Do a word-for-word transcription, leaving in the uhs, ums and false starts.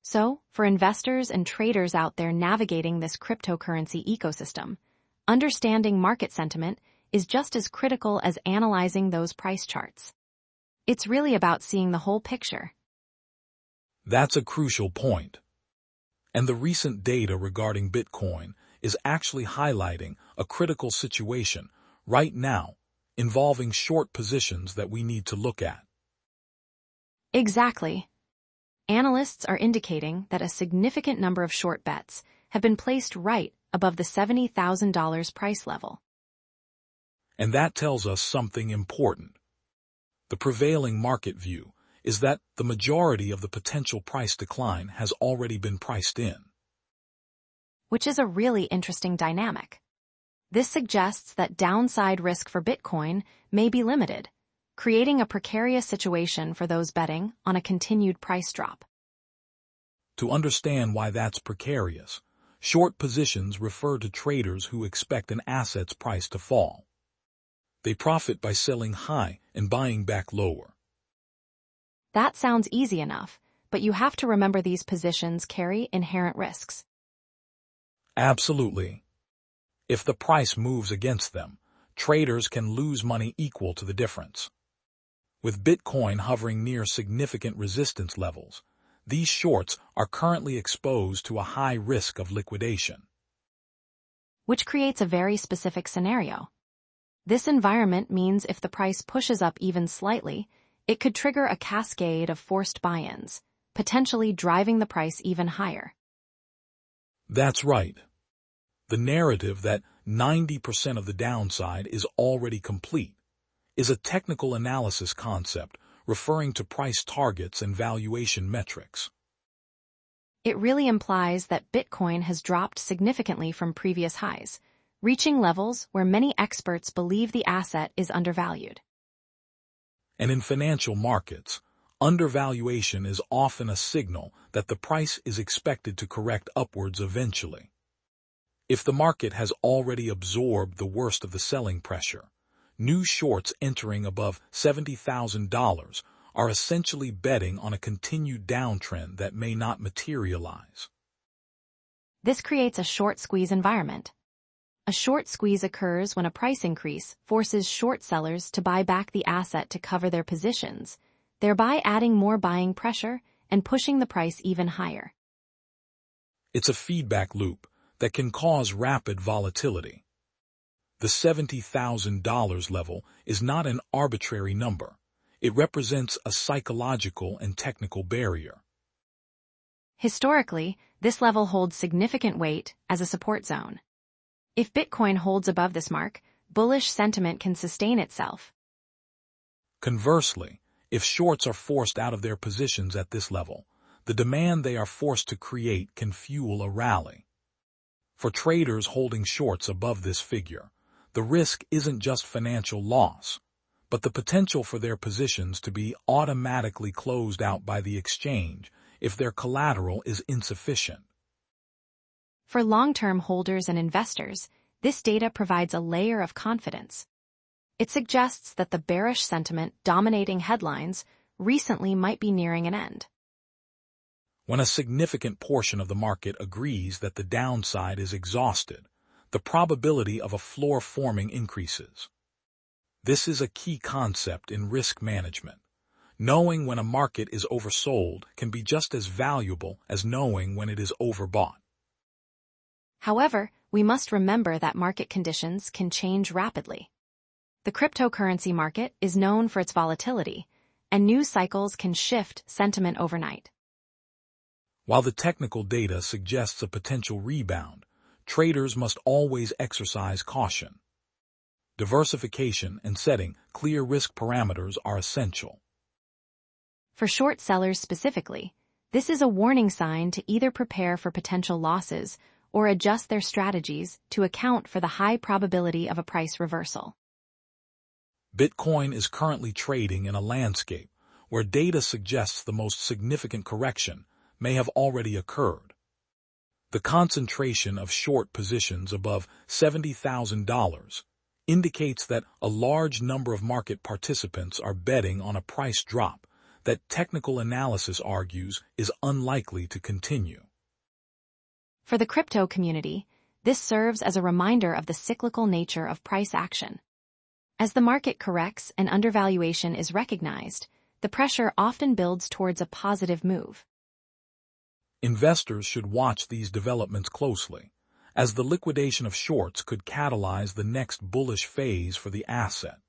So, for investors and traders out there navigating this cryptocurrency ecosystem, understanding market sentiment is just as critical as analyzing those price charts. It's really about seeing the whole picture. That's a crucial point. And the recent data regarding Bitcoin is actually highlighting a critical situation right now involving short positions that we need to look at. Exactly. Analysts are indicating that a significant number of short bets have been placed right above the seventy thousand dollars price level. And that tells us something important. The prevailing market view is that the majority of the potential price decline has already been priced in. Which is a really interesting dynamic. This suggests that downside risk for Bitcoin may be limited, creating a precarious situation for those betting on a continued price drop. To understand why that's precarious, short positions refer to traders who expect an asset's price to fall. They profit by selling high and buying back lower. That sounds easy enough, but you have to remember these positions carry inherent risks. Absolutely. If the price moves against them, traders can lose money equal to the difference. With Bitcoin hovering near significant resistance levels, these shorts are currently exposed to a high risk of liquidation. Which creates a very specific scenario. This environment means if the price pushes up even slightly, it could trigger a cascade of forced buy-ins, potentially driving the price even higher. That's right. The narrative that ninety percent of the downside is already complete is a technical analysis concept referring to price targets and valuation metrics. It really implies that Bitcoin has dropped significantly from previous highs, reaching levels where many experts believe the asset is undervalued. And in financial markets, undervaluation is often a signal that the price is expected to correct upwards eventually. If the market has already absorbed the worst of the selling pressure, new shorts entering above seventy thousand dollars are essentially betting on a continued downtrend that may not materialize. This creates a short squeeze environment. A short squeeze occurs when a price increase forces short sellers to buy back the asset to cover their positions, thereby adding more buying pressure and pushing the price even higher. It's a feedback loop that can cause rapid volatility. The seventy thousand dollars level is not an arbitrary number. It represents a psychological and technical barrier. Historically, this level holds significant weight as a support zone. If Bitcoin holds above this mark, bullish sentiment can sustain itself. Conversely, if shorts are forced out of their positions at this level, the demand they are forced to create can fuel a rally. For traders holding shorts above this figure, the risk isn't just financial loss, but the potential for their positions to be automatically closed out by the exchange if their collateral is insufficient. For long-term holders and investors, this data provides a layer of confidence. It suggests that the bearish sentiment dominating headlines recently might be nearing an end. When a significant portion of the market agrees that the downside is exhausted, the probability of a floor forming increases. This is a key concept in risk management. Knowing when a market is oversold can be just as valuable as knowing when it is overbought. However, we must remember that market conditions can change rapidly. The cryptocurrency market is known for its volatility, and news cycles can shift sentiment overnight. While the technical data suggests a potential rebound, traders must always exercise caution. Diversification and setting clear risk parameters are essential. For short sellers specifically, this is a warning sign to either prepare for potential losses or adjust their strategies to account for the high probability of a price reversal. Bitcoin is currently trading in a landscape where data suggests the most significant correction may have already occurred. The concentration of short positions above seventy thousand dollars indicates that a large number of market participants are betting on a price drop that technical analysis argues is unlikely to continue. For the crypto community, this serves as a reminder of the cyclical nature of price action. As the market corrects and undervaluation is recognized, the pressure often builds towards a positive move. Investors should watch these developments closely, as the liquidation of shorts could catalyze the next bullish phase for the asset.